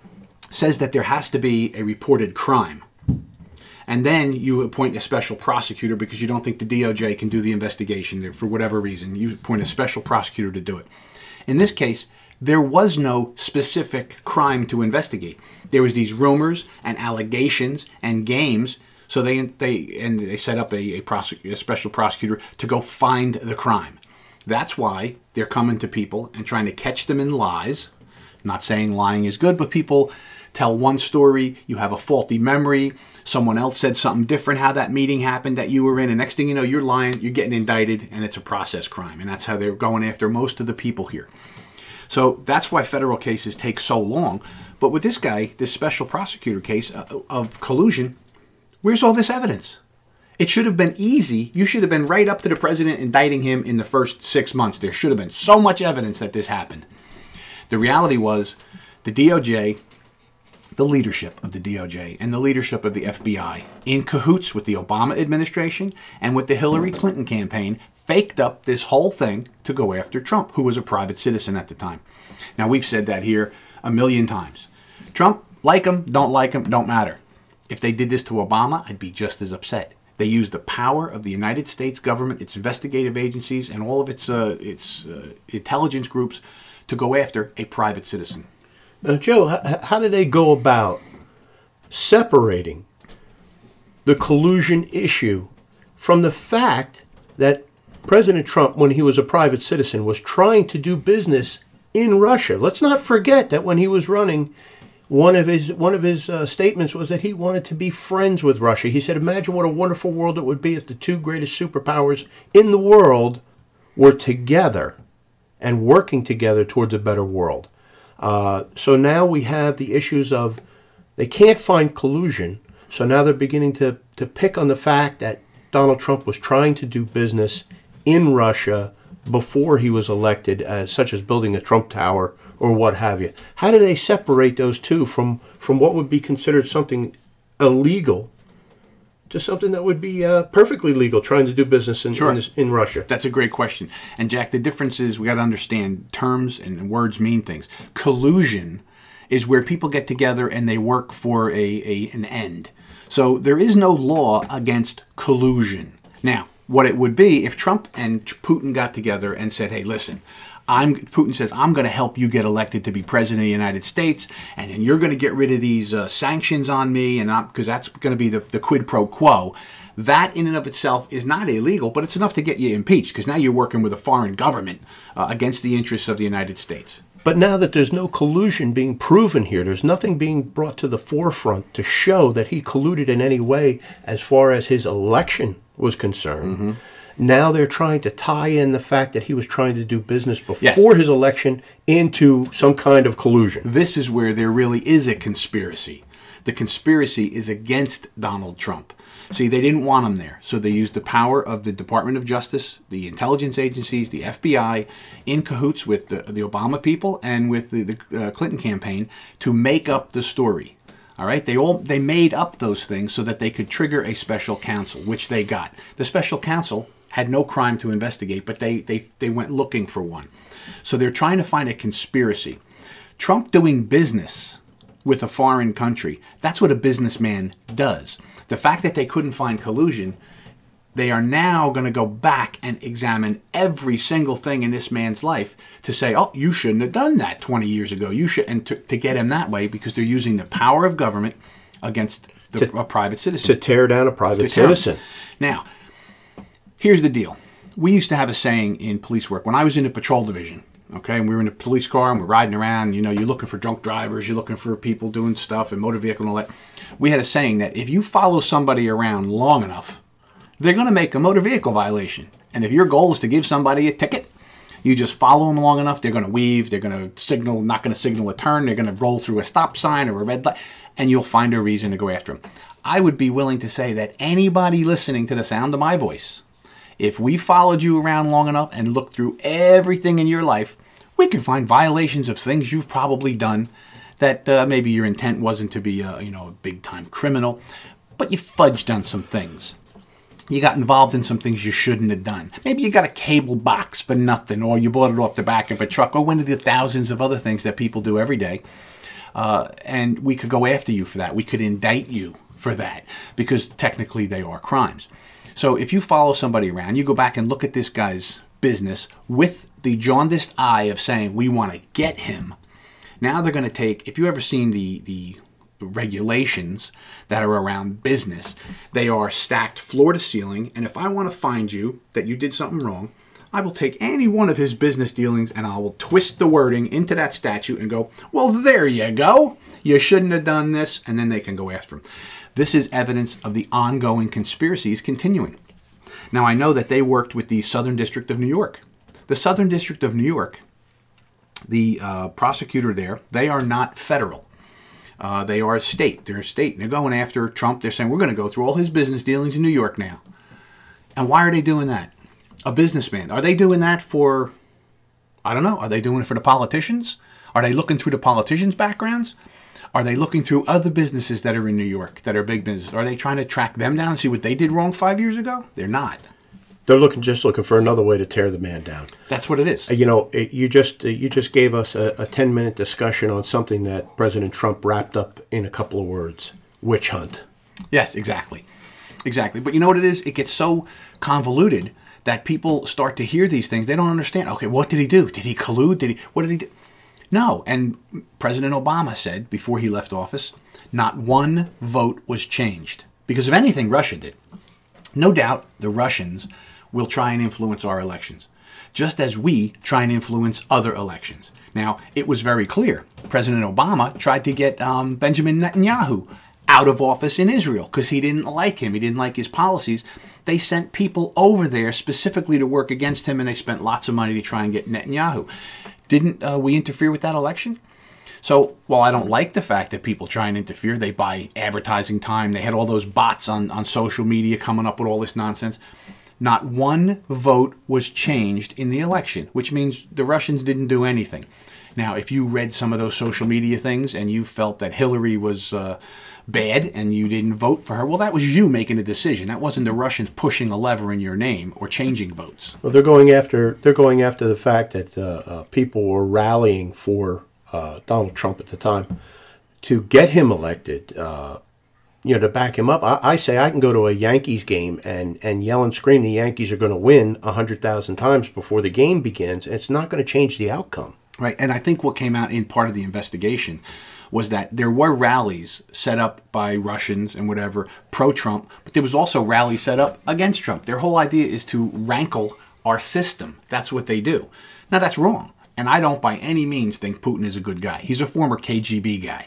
says that there has to be a reported crime. And then you appoint a special prosecutor because you don't think the DOJ can do the investigation for whatever reason. You appoint a special prosecutor to do it. In this case, there was no specific crime to investigate. There was these rumors and allegations and games. So they set up a special prosecutor to go find the crime. That's why they're coming to people and trying to catch them in lies. Not saying lying is good, but people tell one story, you have a faulty memory, someone else said something different, how that meeting happened that you were in, and next thing you know, you're lying, you're getting indicted, and it's a process crime. And that's how they're going after most of the people here. So that's why federal cases take so long. But with this guy, this special prosecutor case of collusion, where's all this evidence? It should have been easy. You should have been right up to the president indicting him in the first 6 months. There should have been so much evidence that this happened. The reality was the DOJ, the leadership of the DOJ and the leadership of the FBI, in cahoots with the Obama administration and with the Hillary Clinton campaign, faked up this whole thing to go after Trump, who was a private citizen at the time. Now, we've said that here a million times. Trump, like him, don't matter. If they did this to Obama, I'd be just as upset. They used the power of the United States government, its investigative agencies, and all of its intelligence groups to go after a private citizen. Now, Joe, how do they go about separating the collusion issue from the fact that President Trump, when he was a private citizen, was trying to do business in Russia? Let's not forget that when he was running, one of his statements was that he wanted to be friends with Russia. He said, imagine what a wonderful world it would be if the two greatest superpowers in the world were together and working together towards a better world. So now we have the issues of they can't find collusion. So now they're beginning to pick on the fact that Donald Trump was trying to do business in Russia before he was elected, such as building a Trump Tower or what have you. How do they separate those two from what would be considered something illegal to something that would be perfectly legal, trying to do business in Russia? That's a great question. And Jack, the difference is we got to understand terms and words mean things. Collusion is where people get together and they work for an end. So there is no law against collusion. Now, what it would be if Trump and Putin got together and said, hey, listen, Putin says, I'm going to help you get elected to be president of the United States, and then you're going to get rid of these sanctions on me, and because that's going to be the quid pro quo. That in and of itself is not illegal, but it's enough to get you impeached, because now you're working with a foreign government against the interests of the United States. But now that there's no collusion being proven here, there's nothing being brought to the forefront to show that he colluded in any way as far as his election was concerned. Mm-hmm. Now they're trying to tie in the fact that he was trying to do business before his election into some kind of collusion. This is where there really is a conspiracy. The conspiracy is against Donald Trump. See, they didn't want him there, so they used the power of the Department of Justice, the intelligence agencies, the FBI, in cahoots with the Obama people and with the Clinton campaign to make up the story. All right, they made up those things so that they could trigger a special counsel, which they got. The special counsel had no crime to investigate, but they went looking for one. So they're trying to find a conspiracy. Trump doing business with a foreign country, that's what a businessman does. The fact that they couldn't find collusion, they are now going to go back and examine every single thing in this man's life to say, oh, you shouldn't have done that 20 years ago. You should, and to get him that way because they're using the power of government against a private citizen. To tear down a private citizen. Now, here's the deal. We used to have a saying in police work when I was in the patrol division. Okay, and we were in a police car and we're riding around. You're looking for drunk drivers, you're looking for people doing stuff and motor vehicle and all that. We had a saying that if you follow somebody around long enough, they're going to make a motor vehicle violation. And if your goal is to give somebody a ticket, you just follow them long enough, they're going to weave, they're going to signal, not going to signal a turn, they're going to roll through a stop sign or a red light, and you'll find a reason to go after them. I would be willing to say that anybody listening to the sound of my voice, if we followed you around long enough and looked through everything in your life, we could find violations of things you've probably done that maybe your intent wasn't to be a big-time criminal, but you fudged on some things. You got involved in some things you shouldn't have done. Maybe you got a cable box for nothing, or you bought it off the back of a truck, or one of the thousands of other things that people do every day. And we could go after you for that. We could indict you for that, because technically they are crimes. So if you follow somebody around, you go back and look at this guy's business with the jaundiced eye of saying, we want to get him. Now they're going to take, if you ever seen the regulations that are around business, they are stacked floor to ceiling, and if I want to find you that you did something wrong, I will take any one of his business dealings and I will twist the wording into that statute and go, well, there you go. You shouldn't have done this, and then they can go after him. This is evidence of the ongoing conspiracies continuing. Now, I know that they worked with the Southern District of New York. The Southern District of New York, the prosecutor there, they are not federal. They are a state. They're a state. They're going after Trump. They're saying, we're going to go through all his business dealings in New York now. And why are they doing that? A businessman. Are they doing that for, I don't know, are they doing it for the politicians? Are they looking through the politicians' backgrounds? Are they looking through other businesses that are in New York, that are big businesses? Are they trying to track them down and see what they did wrong 5 years ago? They're not. They're just looking for another way to tear the man down. That's what it is. You just gave us a 10-minute discussion on something that President Trump wrapped up in a couple of words: witch hunt. Yes, exactly. But you know what it is? It gets so convoluted that people start to hear these things. They don't understand. Okay, what did he do? Did he collude? What did he do? No. And President Obama said before he left office, not one vote was changed because of anything Russia did. No doubt the Russians will try and influence our elections, just as we try and influence other elections. Now, it was very clear. President Obama tried to get Benjamin Netanyahu out of office in Israel because he didn't like him. He didn't like his policies. They sent people over there specifically to work against him, and they spent lots of money to try and get Netanyahu. Didn't we interfere with that election? So, while I don't like the fact that people try and interfere, they buy advertising time, they had all those bots on social media coming up with all this nonsense, not one vote was changed in the election, which means the Russians didn't do anything. Now, if you read some of those social media things and you felt that Hillary was bad and you didn't vote for her, well, that was you making a decision. That wasn't the Russians pushing a lever in your name or changing votes. Well, they're going after the fact that people were rallying for Donald Trump at the time to get him elected, to back him up. I say I can go to a Yankees game and yell and scream the Yankees are going to win 100,000 times before the game begins. It's not going to change the outcome. Right, and I think what came out in part of the investigation was that there were rallies set up by Russians and whatever, pro-Trump, but there was also rallies set up against Trump. Their whole idea is to rankle our system. That's what they do. Now, that's wrong. And I don't by any means think Putin is a good guy. He's a former KGB guy.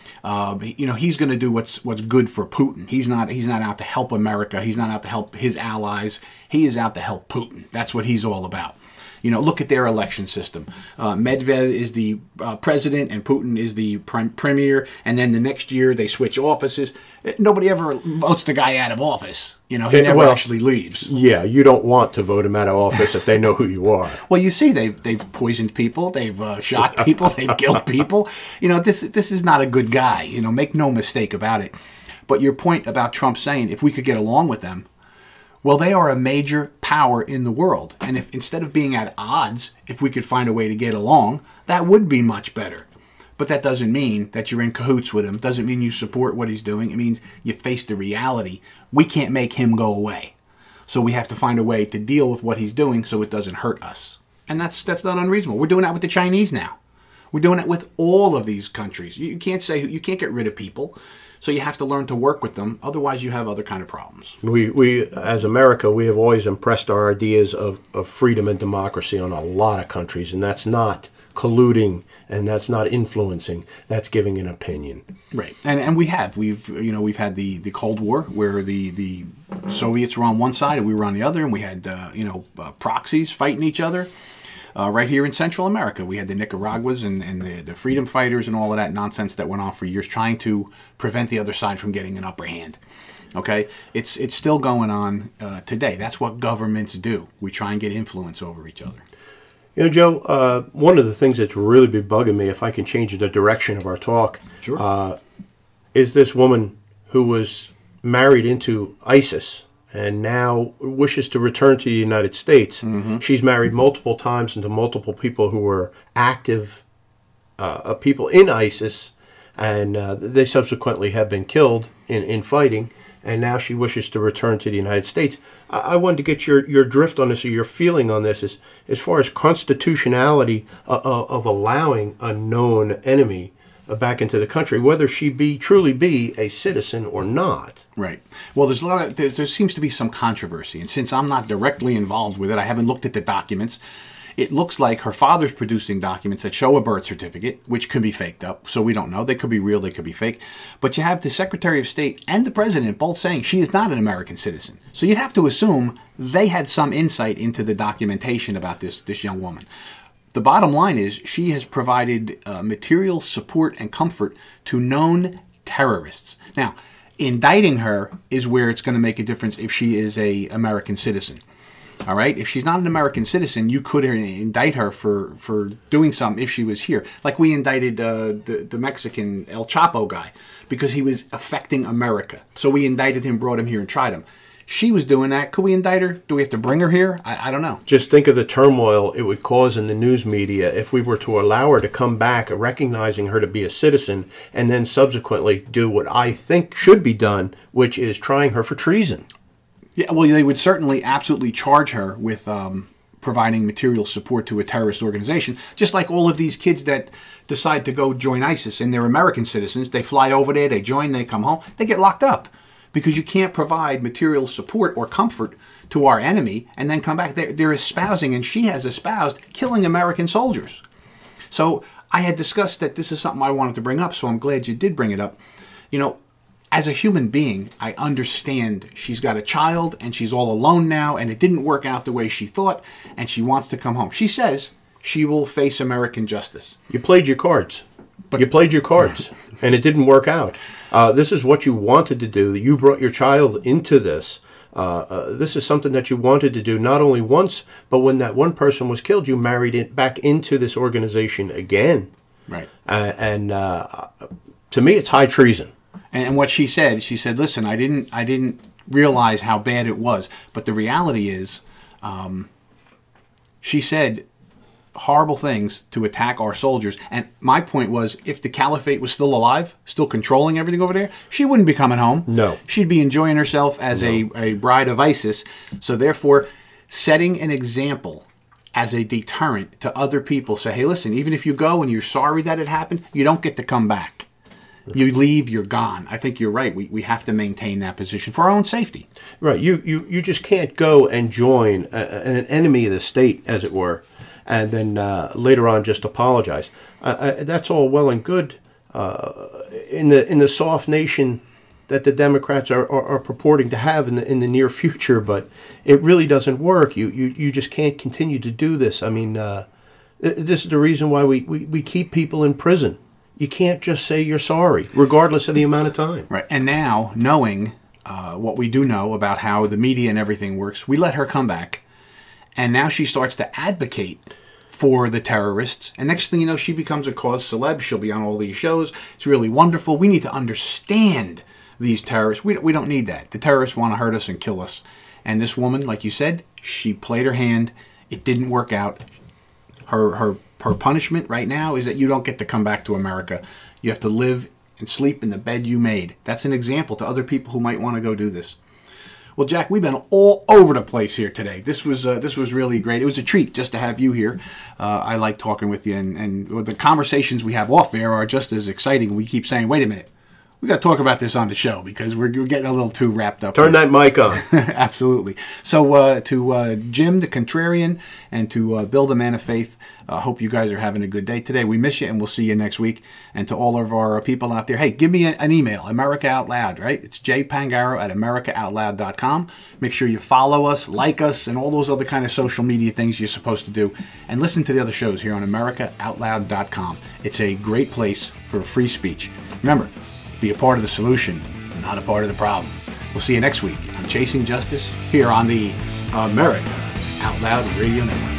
He's going to do what's good for Putin. He's not out to help America. He's not out to help his allies. He is out to help Putin. That's what he's all about. Look at their election system. Medvedev is the president and Putin is the premier. And then the next year they switch offices. Nobody ever votes the guy out of office. He never actually leaves. Yeah, you don't want to vote him out of office if they know who you are. Well, you see, they've poisoned people. They've shot people. They've killed people. This is not a good guy. Make no mistake about it. But your point about Trump saying if we could get along with them, Well, they are a major power in the world. And if instead of being at odds, if we could find a way to get along, that would be much better. But that doesn't mean that you're in cahoots with him. Doesn't mean you support what he's doing. It means you face the reality. We can't make him go away. So we have to find a way to deal with what he's doing so it doesn't hurt us. And that's not unreasonable. We're doing that with the Chinese now. We're doing it with all of these countries. You can't get rid of people. So you have to learn to work with them. Otherwise, you have other kind of problems. We as America, we have always impressed our ideas of freedom and democracy on a lot of countries, and that's not colluding, and that's not influencing. That's giving an opinion. Right, and we've had the Cold War where the Soviets were on one side and we were on the other, and we had proxies fighting each other. Right here in Central America, we had the Nicaraguas and the freedom fighters and all of that nonsense that went on for years, trying to prevent the other side from getting an upper hand. Okay, it's still going on today. That's what governments do. We try and get influence over each other. You know, Joe, one of the things that's really been bugging me, if I can change the direction of our talk, sure, is this woman who was married into ISIS and now wishes to return to the United States. Mm-hmm. She's married multiple times into multiple people who were active people in ISIS, and they subsequently have been killed in fighting, and now she wishes to return to the United States. I wanted to get your drift on this, or your feeling on this, as far as constitutionality of allowing a known enemy back into the country, whether she truly be a citizen or not. Right. Well, there seems to be some controversy, and since I'm not directly involved with it, I haven't looked at the documents. It looks like her father's producing documents that show a birth certificate, which could be faked up, so we don't know. They could be real, they could be fake. But you have the Secretary of State and the President both saying she is not an American citizen. So you'd have to assume they had some insight into the documentation about this young woman. The bottom line is she has provided material support and comfort to known terrorists. Now, indicting her is where it's going to make a difference if she is a American citizen. All right? If she's not an American citizen, you could indict her for doing something if she was here. Like we indicted the Mexican El Chapo guy because he was affecting America. So we indicted him, brought him here, and tried him. She was doing that. Could we indict her? Do we have to bring her here? I don't know. Just think of the turmoil it would cause in the news media if we were to allow her to come back, recognizing her to be a citizen, and then subsequently do what I think should be done, which is trying her for treason. Yeah, well, they would certainly absolutely charge her with providing material support to a terrorist organization, just like all of these kids that decide to go join ISIS, and they're American citizens. They fly over there, they join, they come home, they get locked up. Because you can't provide material support or comfort to our enemy and then come back. They're espousing, and she has espoused, killing American soldiers. So I had discussed that this is something I wanted to bring up, so I'm glad you did bring it up. You know, as a human being, I understand she's got a child, and she's all alone now, and it didn't work out the way she thought, and she wants to come home. She says she will face American justice. You played your cards. But you played your cards, and it didn't work out. This is what you wanted to do. You brought your child into this. This is something that you wanted to do not only once, but when that one person was killed, you married it back into this organization again. Right. And to me, it's high treason. And what she said, listen, I didn't realize how bad it was. But the reality is, she said horrible things to attack our soldiers. And my point was, if the caliphate was still alive, still controlling everything over there, she wouldn't be coming home. No. She'd be enjoying herself as a bride of ISIS. So therefore, setting an example as a deterrent to other people. Say, hey, listen, even if you go and you're sorry that it happened, you don't get to come back. You leave, you're gone. I think you're right. We have to maintain that position for our own safety. Right. You just can't go and join an enemy of the state, as it were, and then later on just apologize. That's all well and good in the soft nation that the Democrats are purporting to have in the near future, but it really doesn't work. You just can't continue to do this. I mean, this is the reason why we keep people in prison. You can't just say you're sorry, regardless of the amount of time. Right. And now, knowing what we do know about how the media and everything works, we let her come back. And now she starts to advocate for the terrorists. And next thing you know, she becomes a cause celeb. She'll be on all these shows. It's really wonderful. We need to understand these terrorists. We don't need that. The terrorists want to hurt us and kill us. And this woman, like you said, she played her hand. It didn't work out. Her punishment right now is that you don't get to come back to America. You have to live and sleep in the bed you made. That's an example to other people who might want to go do this. Well, Jack, we've been all over the place here today. This was really great. It was a treat just to have you here. I like talking with you, and the conversations we have off air are just as exciting. We keep saying, wait a minute, we got to talk about this on the show because we're getting a little too wrapped up. Turn that mic on. Absolutely. So to Jim, the contrarian, and to Bill, the man of faith, hope you guys are having a good day today. We miss you, and we'll see you next week. And to all of our people out there, hey, give me an email, America Out Loud, right? It's jpangaro@americaoutloud.com. Make sure you follow us, like us, and all those other kind of social media things you're supposed to do. And listen to the other shows here on americaoutloud.com. It's a great place for free speech. Remember, be a part of the solution, not a part of the problem. We'll see you next week on Chasing Justice here on the America Out Loud Radio Network.